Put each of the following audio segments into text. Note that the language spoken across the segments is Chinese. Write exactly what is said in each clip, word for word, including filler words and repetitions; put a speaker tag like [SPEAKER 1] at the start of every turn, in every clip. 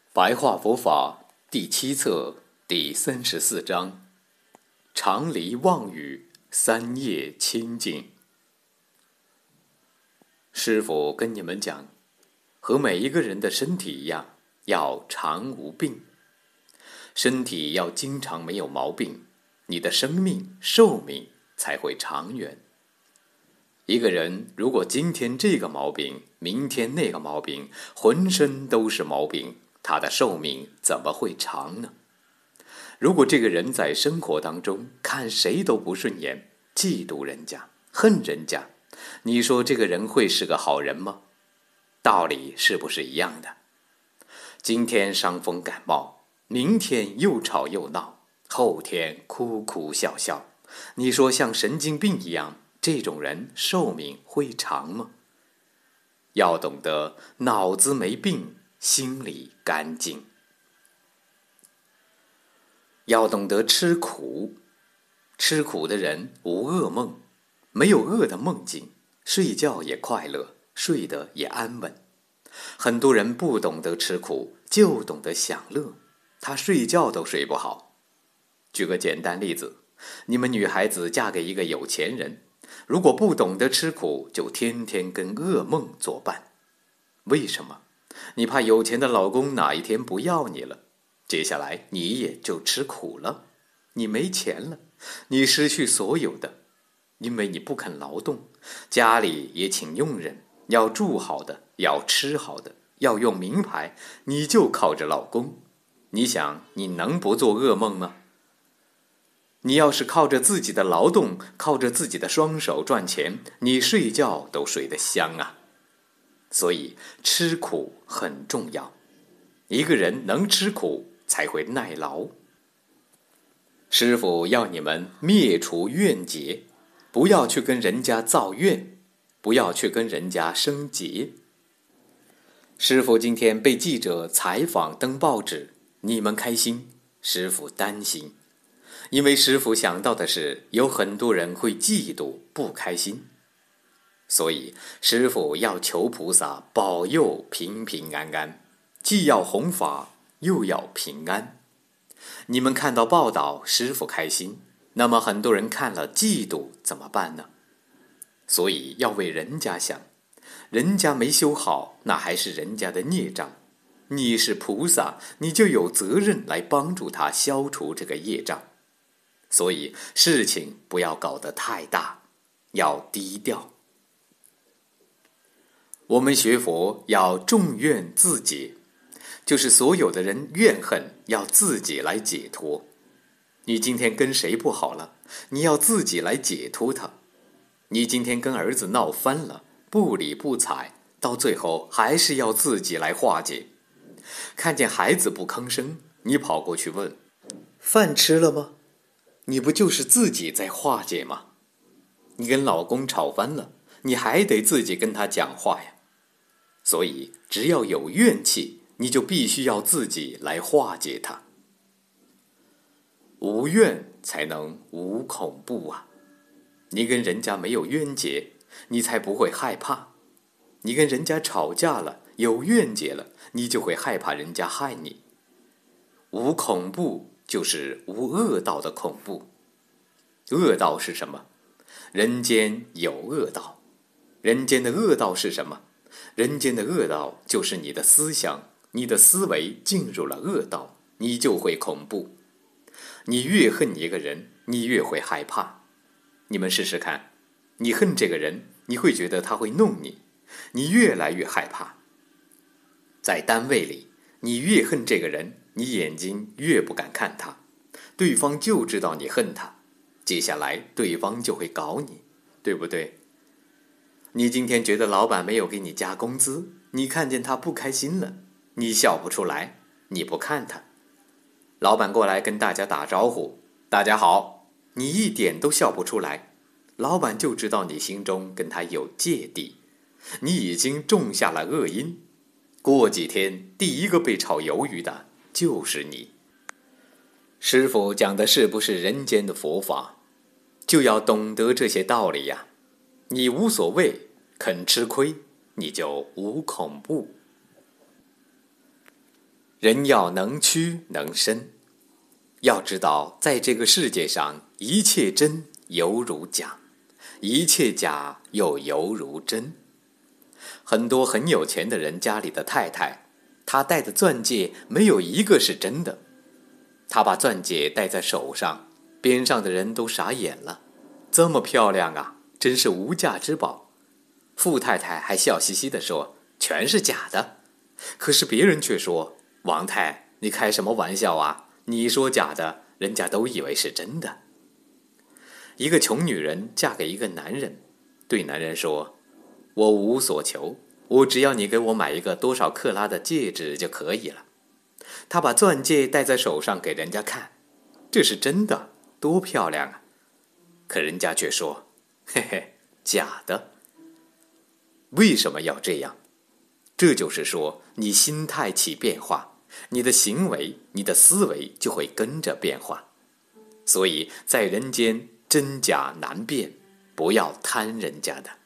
[SPEAKER 1] 白话佛法第七册第三十四章：常离妄语，三业清净。师父跟你们讲，和每一个人的身体一样，要常无病。身体要经常没有毛病，你的生命寿命才会长远。一个人如果今天这个毛病，明天那个毛病，浑身都是毛病，他的寿命怎么会长呢？如果这个人在生活当中看谁都不顺眼，嫉妒人家，恨人家，你说这个人会是个好人吗？道理是不是一样的？今天伤风感冒，明天又吵又闹，后天哭哭笑笑，你说像神经病一样，这种人寿命会长吗？要懂得脑子没病，心里干净。要懂得吃苦，吃苦的人无噩梦，没有噩的梦境，睡觉也快乐，睡得也安稳。很多人不懂得吃苦，就懂得享乐，他睡觉都睡不好。举个简单例子，你们女孩子嫁给一个有钱人，如果不懂得吃苦，就天天跟噩梦作伴。为什么？你怕有钱的老公哪一天不要你了，接下来你也就吃苦了。你没钱了，你失去所有的，因为你不肯劳动，家里也请佣人，要住好的，要吃好的，要用名牌，你就靠着老公。你想你能不做噩梦吗？你要是靠着自己的劳动，靠着自己的双手赚钱，你睡觉都睡得香啊。所以吃苦很重要，一个人能吃苦才会耐劳。师父要你们灭除怨结，不要去跟人家造怨，不要去跟人家生结。师父今天被记者采访登报纸，你们开心，师父担心，因为师父想到的是有很多人会嫉妒不开心，所以师父要求菩萨保佑平平安安，既要弘法又要平安。你们看到报道，师父开心，那么很多人看了嫉妒怎么办呢？所以要为人家想，人家没修好，那还是人家的孽障，你是菩萨，你就有责任来帮助他消除这个业障。所以事情不要搞得太大，要低调。我们学佛要众怨自解，就是所有的人怨恨要自己来解脱。你今天跟谁不好了，你要自己来解脱他。你今天跟儿子闹翻了，不理不睬，到最后还是要自己来化解。看见孩子不吭声，你跑过去问饭吃了吗？你不就是自己在化解吗？你跟老公吵翻了，你还得自己跟他讲话呀。所以只要有怨气，你就必须要自己来化解它。无怨才能无恐怖啊！你跟人家没有冤结，你才不会害怕。你跟人家吵架了，有怨结了，你就会害怕人家害你。无恐怖就是无恶道的恐怖。恶道是什么？人间有恶道。人间的恶道是什么？人间的恶道就是你的思想，你的思维进入了恶道，你就会恐怖。你越恨一个人，你越会害怕。你们试试看，你恨这个人，你会觉得他会弄你，你越来越害怕。在单位里，你越恨这个人，你眼睛越不敢看他，对方就知道你恨他，接下来对方就会搞你，对不对？你今天觉得老板没有给你加工资，你看见他不开心了，你笑不出来，你不看他。老板过来跟大家打招呼，大家好，你一点都笑不出来，老板就知道你心中跟他有芥蒂，你已经种下了恶因，过几天第一个被炒鱿鱼的就是你。师父讲的是不是人间的佛法，就要懂得这些道理呀。你无所谓，肯吃亏，你就无恐怖。 人要能屈能伸。要知道，在这个世界上，一切真犹如假，一切假又犹如真。很多很有钱的人家里的太太，她戴的钻戒没有一个是真的。她把钻戒戴在手上，边上的人都傻眼了，这么漂亮啊，真是无价之宝。富太太还笑嘻嘻地说，全是假的。可是别人却说，王太，你开什么玩笑啊？你说假的，人家都以为是真的。一个穷女人嫁给一个男人，对男人说，我无所求，我只要你给我买一个多少克拉的戒指就可以了。她把钻戒戴在手上给人家看，这是真的，多漂亮啊！可人家却说，嘿嘿，假的。为什么要这样？这就是说，你心态起变化，你的行为、你的思维就会跟着变化。所以在人间，真假难辨，不要贪人家的。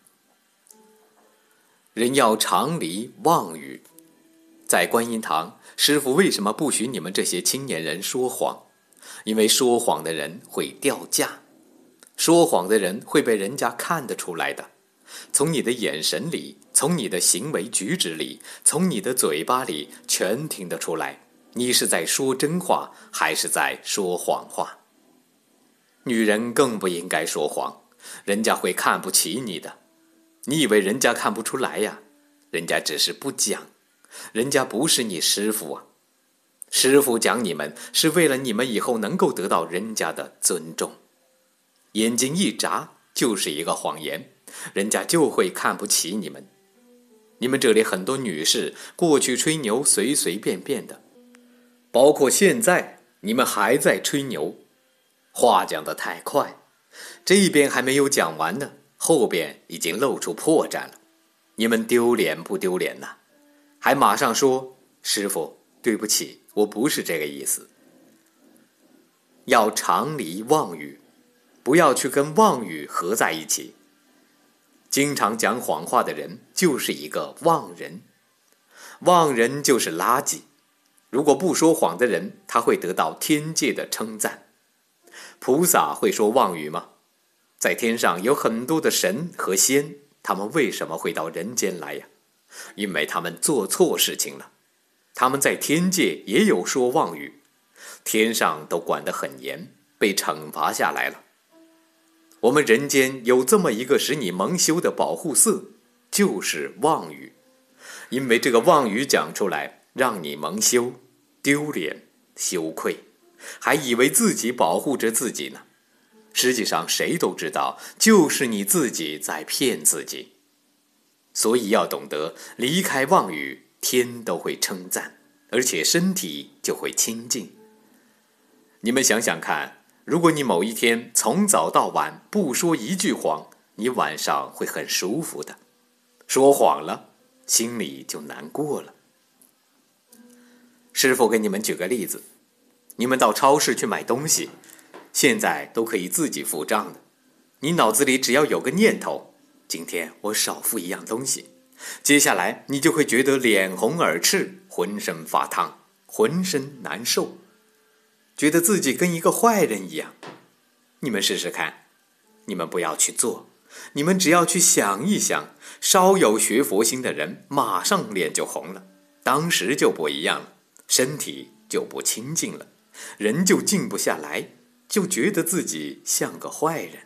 [SPEAKER 1] 人要常离妄语。在观音堂，师父为什么不许你们这些青年人说谎？因为说谎的人会掉价，说谎的人会被人家看得出来的。从你的眼神里，从你的行为举止里，从你的嘴巴里，全听得出来，你是在说真话，还是在说谎话。女人更不应该说谎，人家会看不起你的。你以为人家看不出来呀？人家只是不讲，人家不是你师父啊。师父讲你们，是为了你们以后能够得到人家的尊重。眼睛一眨就是一个谎言，人家就会看不起你们。你们这里很多女士过去吹牛随随便便的，包括现在你们还在吹牛，话讲得太快，这边还没有讲完呢，后边已经露出破绽了。你们丢脸不丢脸呢？还马上说，师父，对不起，我不是这个意思。要常离妄语，不要去跟妄语合在一起。经常讲谎话的人就是一个妄人，妄人就是垃圾。如果不说谎的人，他会得到天界的称赞。菩萨会说妄语吗？在天上有很多的神和仙，他们为什么会到人间来呀？因为他们做错事情了。他们在天界也有说妄语，天上都管得很严，被惩罚下来了。我们人间有这么一个使你蒙羞的保护色，就是妄语。因为这个妄语讲出来，让你蒙羞、丢脸、羞愧，还以为自己保护着自己呢。实际上谁都知道，就是你自己在骗自己。所以要懂得离开妄语，天都会称赞，而且身体就会清净。你们想想看，如果你某一天从早到晚不说一句谎，你晚上会很舒服的。说谎了，心里就难过了。师父给你们举个例子，你们到超市去买东西，现在都可以自己付账的。你脑子里只要有个念头，今天我少付一样东西，接下来你就会觉得脸红耳赤，浑身发烫，浑身难受，觉得自己跟一个坏人一样。你们试试看，你们不要去做，你们只要去想一想，稍有学佛心的人马上脸就红了，当时就不一样了，身体就不清净了，人就静不下来，就觉得自己像个坏人。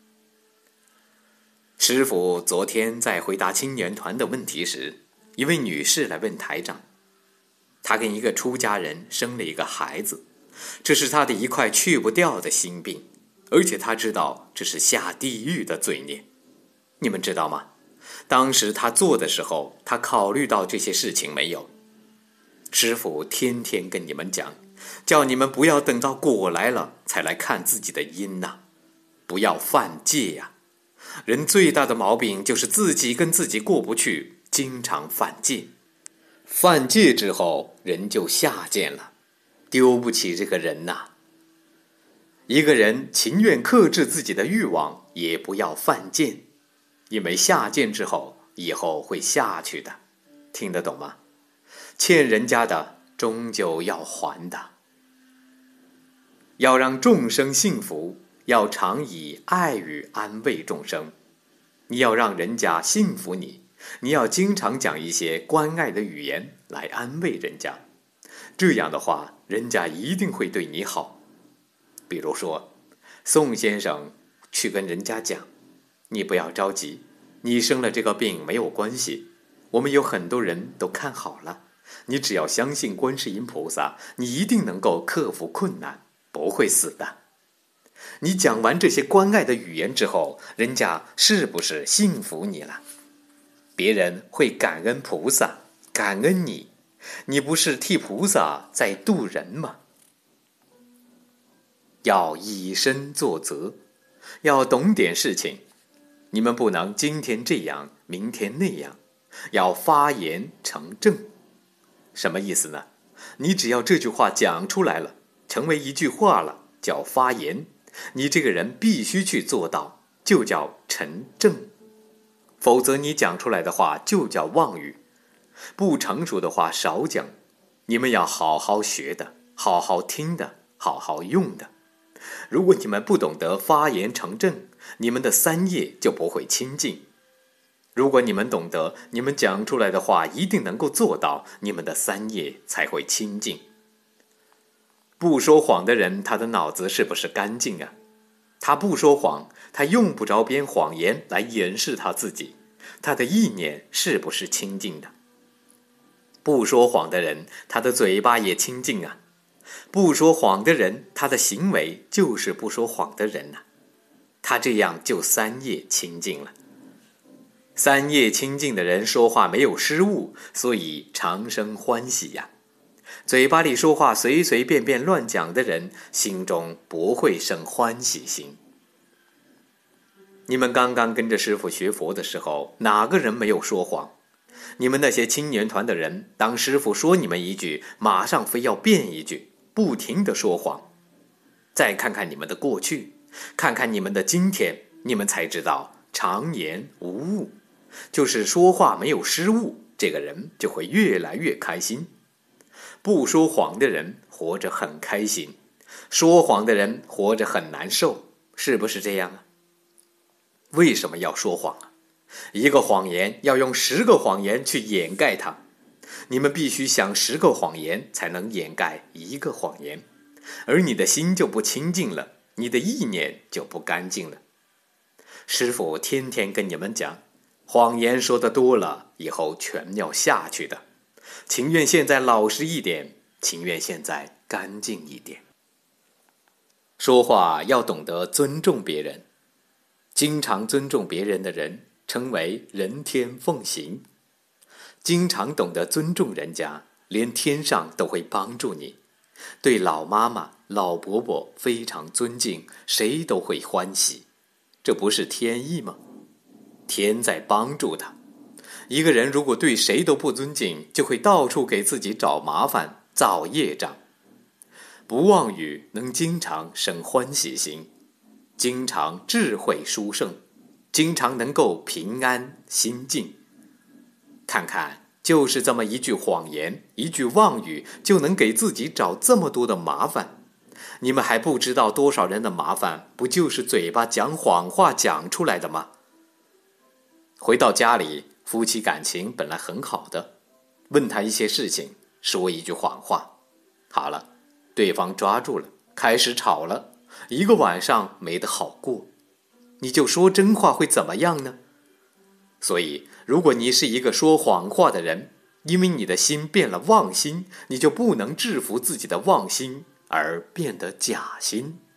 [SPEAKER 1] 师父昨天在回答青年团的问题时，一位女士来问台长，她跟一个出家人生了一个孩子，这是她的一块去不掉的心病，而且她知道这是下地狱的罪孽。你们知道吗？当时她做的时候，她考虑到这些事情没有？师父天天跟你们讲，叫你们不要等到果来了才来看自己的因呐、啊，不要犯戒呀、啊。人最大的毛病就是自己跟自己过不去，经常犯戒。犯戒之后，人就下贱了，丢不起这个人呐、啊。一个人情愿克制自己的欲望，也不要犯贱，因为下贱之后，以后会下去的。听得懂吗？欠人家的终究要还的。要让众生幸福，要常以爱语安慰众生。你要让人家信服你，你要经常讲一些关爱的语言来安慰人家。这样的话，人家一定会对你好。比如说，宋先生去跟人家讲，你不要着急，你生了这个病没有关系，我们有很多人都看好了，你只要相信观世音菩萨，你一定能够克服困难，不会死的。你讲完这些关爱的语言之后，人家是不是信服你了？别人会感恩菩萨，感恩你，你不是替菩萨在度人吗？要以身作则，要懂点事情。你们不能今天这样，明天那样，要发言成正。什么意思呢？你只要这句话讲出来了，成为一句话了，叫发言，你这个人必须去做到，就叫成正。否则你讲出来的话就叫妄语，不成熟的话少讲。你们要好好学的，好好听的，好好用的。如果你们不懂得发言成正，你们的三业就不会清净。如果你们懂得，你们讲出来的话一定能够做到，你们的三业才会清净。不说谎的人，他的脑子是不是干净啊？他不说谎，他用不着编谎言来掩饰他自己，他的意念是不是清净的？不说谎的人，他的嘴巴也清净啊。不说谎的人，他的行为就是不说谎的人啊。他这样就三业清净了。三业清净的人说话没有失误，所以常生欢喜呀。嘴巴里说话随随便便乱讲的人，心中不会生欢喜心。你们刚刚跟着师父学佛的时候，哪个人没有说谎？你们那些青年团的人，当师父说你们一句，马上非要变一句，不停地说谎。再看看你们的过去，看看你们的今天，你们才知道常言无误，就是说话没有失误，这个人就会越来越开心。不说谎的人活着很开心，说谎的人活着很难受，是不是这样啊？为什么要说谎啊？一个谎言要用十个谎言去掩盖它，你们必须想十个谎言才能掩盖一个谎言，而你的心就不清净了，你的意念就不干净了。师父天天跟你们讲，谎言说得多了，以后全要下去的。情愿现在老实一点，情愿现在干净一点。说话要懂得尊重别人，经常尊重别人的人称为人天奉行。经常懂得尊重人家，连天上都会帮助你。对老妈妈、老伯伯非常尊敬，谁都会欢喜，这不是天意吗？天在帮助他。一个人如果对谁都不尊敬，就会到处给自己找麻烦，造业障。不妄语能经常生欢喜心，经常智慧殊胜，经常能够平安心静。看看，就是这么一句谎言，一句妄语，就能给自己找这么多的麻烦。你们还不知道多少人的麻烦，不就是嘴巴讲谎话讲出来的吗？回到家里，夫妻感情本来很好的，问他一些事情，说一句谎话，好了，对方抓住了，开始吵了，一个晚上没得好过。你就说真话会怎么样呢？所以，如果你是一个说谎话的人，因为你的心变了妄心，你就不能制服自己的妄心，而变得假心。